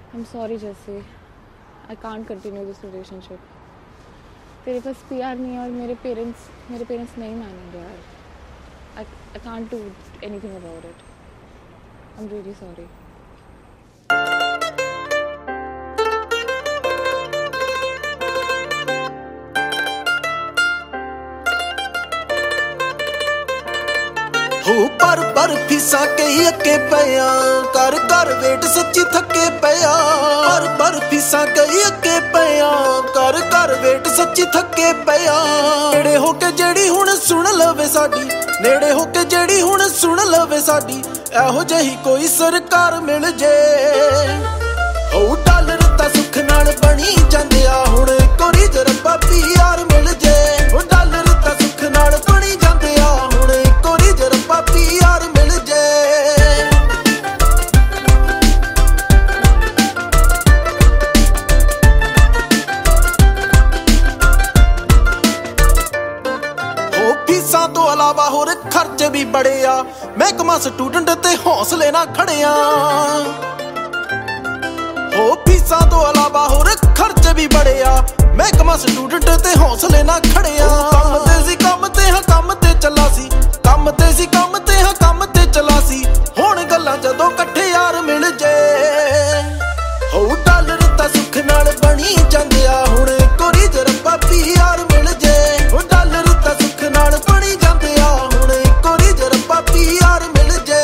I'm sorry जैसे I can't continue this relationship. तेरे पास PR नहीं है और मेरे पेरेंट्स नहीं मानेंगे यार. I can't do anything about it. I'm really sorry. ਹੋ ਪਰ ਫੀਸਾਂ ਕਈ ਅੱਕੇ ਪਿਆ ਕਰ ਵੇਟ ਸੱਚੀ ਥੱਕੇ ਪਿਆ ਪਰ ਫੀਸਾਂ ਕਈ ਅੱਕੇ ਪਿਆ ਕਰ ਵੇਟ ਸੱਚੀ ਥੱਕੇ ਪਿਆ ਨੇੜੇ ਹੋ ਕੇ ਜਿਹੜੀ ਹੁਣ ਸੁਣ ਲਵੇ ਸਾਡੀ ਨੇੜੇ ਹੋ ਕੇ ਜਿਹੜੀ ਹੁਣ ਸੁਣ ਲਵੇ ਸਾਡੀ ਇਹੋ ਜਿਹੀ ਕੋਈ ਸਰਕਾਰ ਮਿਲ ਜੇ ਹੋ ਡਾਲਰ ਤਾਂ ਸੁੱਖ ਨਾਲ ਬਣੀ ਜਾਂਦੇ ਆ ਹੁਣ ਕੋਰੀ ਜਰਬਾ ਪੀਆਰ ਮਿਲ ਜੇ ਹੋ ਡਾਲਰ ਤਾਂ ਸੁੱਖ ਨਾਲ ਬਣੀ ਜਾਂਦੇ ਆ ਹੁਣ ਕੋਰੀ ਜਰਬਾ ਪੀਆਰ ਮਿਲ ਜੇ ਹੋ ਫੀਸਾਂ ਤੋਂ ਇਲਾਵਾ ਹੋਰ ਖਰਚੇ ਵੀ ਬੜੇ ਆ ਮਹਿਕਮਾ ਸਟੂਡੈਂਟ ਤੇ ਹੌਸਲੇ ਨਾਲ ਖੜਿਆ ਹੋ ਫੀਸਾਂ ਤੋਂ ਇਲਾਵਾ ਹੋਰ ਖਰਚੇ ਵੀ ਬੜੇ ਆ ਮਹਿਕਮਾ ਸਟੂਡੈਂਟ ਤੇ ਹੌਸਲੇ ਨਾਲ ਖੜਿਆ ਕੰਮ ਤੇ ਸੀ ਕੰਮ ਤੇ ਹਾਂ ਕੰਮ ਤੇ ਚੱਲਾ ਸੀ ਕੰਮ ਤੇ ਸੀ ਕੰਮ ਤੇ ਹਾਂ ਕੰਮ ਤੇ ਚੱਲਾ ਸੀ ਹੁਣ ਗੱਲਾਂ ਜਦੋਂ ਇਕੱਠੇ ਯਾਰ ਮਿਲ ਜੇ ਹੋ ਡਾਲਰ ਤਾਂ ਸੁੱਖ ਨਾਲ ਬਣੀ ਜਾਂਦੇ ਆ ਹੁਣ ਕੋਰੀ ਜਰਬਾ ਪੀਆਰ ਮਿਲ ਜੇ ਹੋ ਡਾਲਰ ਤਾਂ ਸੁੱਖ ਨਾਲ ਬਣੀ ਜਾਂਦੇ ਆ ਹੁਣ ਕੋਰੀ ਜਰਬਾ ਪੀਆਰ ਮਿਲ ਜੇ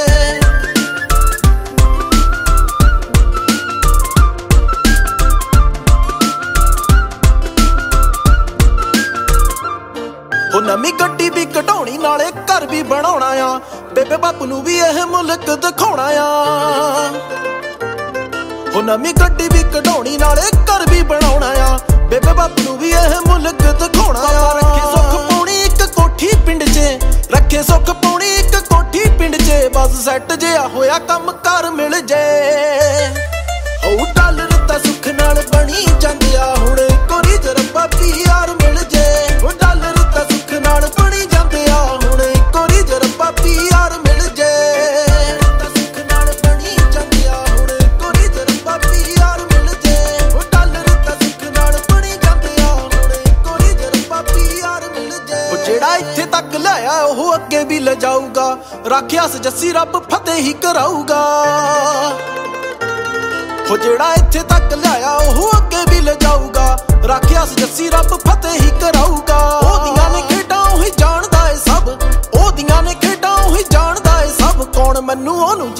ਹੋ ਨਵੀਂ ਗੱਡੀ ਵੀ ਕਢਾਉਣੀ ਨਾਲੇ ਘਰ ਵੀ ਬਣਾਉਣਾ ਆ ਬੇਬੇ ਬਾਪੂ ਨੂੰ ਵੀ ਇਹ ਮੁਲਕ ਦਿਖਾਉਣਾ ਆ ਹੋ ਨਵੀਂ ਗੱਡੀ ਵੀ ਕਢਾਉਣੀ ਨਾਲੇ ਘਰ ਵੀ ਬਣਾਉਣਾ ਆ ਬੇਬੇ ਬਾਪੂ ਨੂੰ ਵੀ ਇਹ ਮੁਲਕ ਦਿਖਾਉਣਾ ਆ ਰੱਖੇ ਸੁੱਖ ਪਾਉਣੀ ਇੱਕ ਕੋਠੀ ਪਿੰਡ 'ਚ ਰੱਖੇ ਸੁੱਖ ਪਾਉਣੀ ਇੱਕ ਕੋਠੀ ਪਿੰਡ 'ਚ ਬਸ ਸੈੱਟ ਜਿਹਾ ਹੋਇਆ ਕੰਮ ਕਰ ਮਿਲ ਜੇ ਹੋ ਡਾਲਰ ਤਾਂ ਸੁੱਖ ਨਾਲ ਬਣੀ ਜਾਂਦੇ ਆ ਹੁਣ ਕੋਰੀ ਜਰਬਾ ਪੀਆਰ ਮਿਲ ਜੇ ਹੋ ਡਾਲਰ ਤਾਂ ਸੁੱਖ ਨਾਲ ਬਣੀ ਜਾਂਦੇ ਆ ਹੁਣ ਕੋਰੀ ਜਰਬਾ ਪੀਆਰ ਮਿਲ ਜੇ ਤਾਂ ਸੁੱਖ ਨਾਲ ਬਣੀ ਜਾਂਦੇ ਆ ਹੁਣ ਕੋਰੀ ਜਰਬਾ ਪੀਆਰ ਮਿਲ ਜੇ ਹੋ ਡਾਲਰ ਤਾਂ ਸੁੱਖ ਨਾਲ ਬਣੀ ਜਾਂਦੇ ਆ ਹੁਣ ਕੋਰੀ ਜਰਬਾ ਪੀਆਰ ਮਿਲ ਜੇ ਉਹ ਜਿਹੜਾ ਇੱਥੇ ਤੱਕ ਲਿਆਇਆ ਉਹ ਅੱਗੇ ਵੀ ਲਿਜਾਊਗਾ ਰੱਖਿਆ ਜੱਸੀ ਰੱਬ ਫਤਿਹ ਹੀ ਕਰਾਊਗਾ ਹੋ ਜਿਹੜਾ ਇੱਥੇ ਤੱਕ ਲਿਆਇਆ ਉਹ ਅੱਗੇ ਵੀ ਲਿਜਾਊਗਾ ਰੱਖਿਆ ਜੱਸੀ ਰੱਬ ਫਤਿਹ ਹੀ ਕਰਾਊਗਾ ਉਹਦੀਆਂ ਨੇ ਖੇਡਾਂ ਉਹੀ ਜਾਣਦਾ ਏ ਸਭ ਉਹਦੀਆਂ ਨੇ ਖੇਡਾਂ ਉਹੀ ਜਾਣਦਾ ਏ ਸਭ ਕੌਣ ਮੈਨੂੰ ਉਹਨੂੰ